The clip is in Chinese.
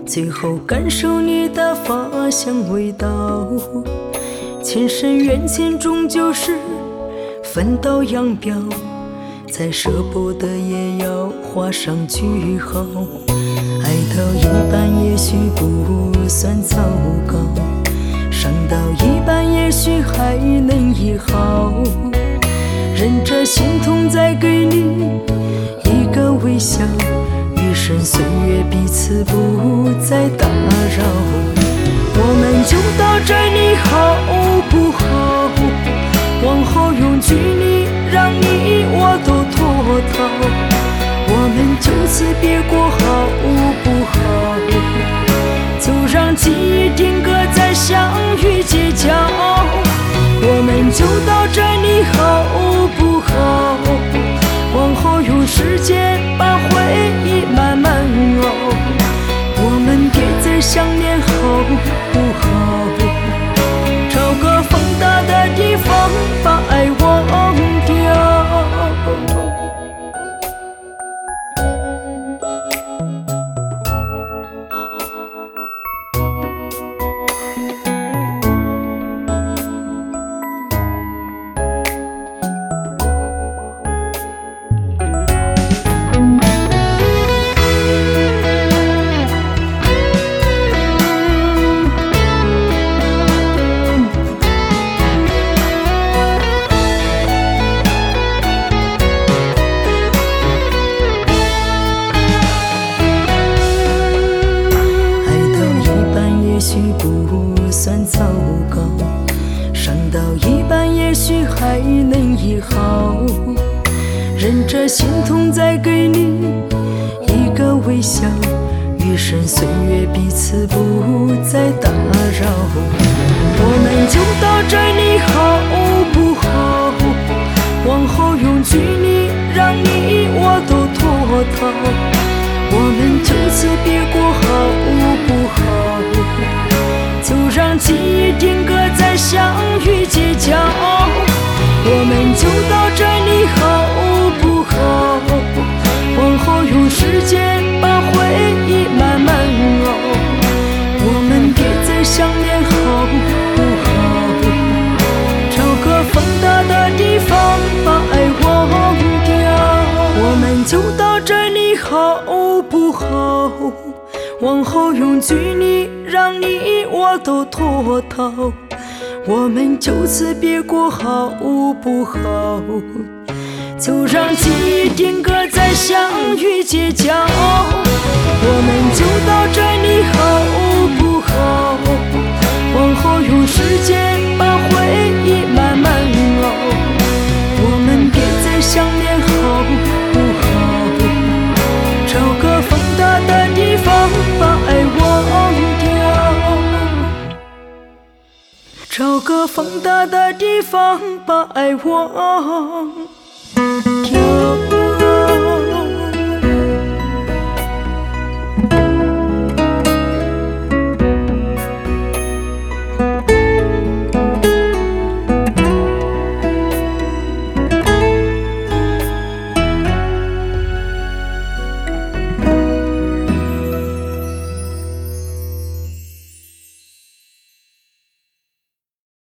最后感受你的发香味道。前生缘浅终究是分道扬镳，再舍不得也要画上句号。爱到一半也许不算糟糕，伤到一半也许还能医好。忍着心痛再给你一个微笑，余生岁月彼此不再打扰。我们就到这里好不好？往后用距离让你我都脱逃。我们就此别过好不好？就让记忆定格在相遇街角。我们就到这里好不好？往后用时间把回忆慢慢熬。我们别再想念好不好？找个风大的地方把爱忘掉。也许不算糟糕，伤到一半也许还能医好。忍着心痛再给你一个微笑，余生岁月彼此不再打扰。我们就到这里好不好？往后用距离让你我都脱逃。我们就此别过好不好？就让记忆定格在相遇街角。我们就到这里好不好？往后用时间把回忆慢慢熬。我们别再想念好不好？找个风大的地方把爱忘掉。我们就到这里好不好？往后用距离让你我都脱逃。我们就此别过好不好？就让记忆定格在相遇街角。我们就到这里好不好？往后用时间把回忆慢慢熬。我们别再想念好不好？找个风大的地方把爱忘掉。找个风大的地方把爱忘掉。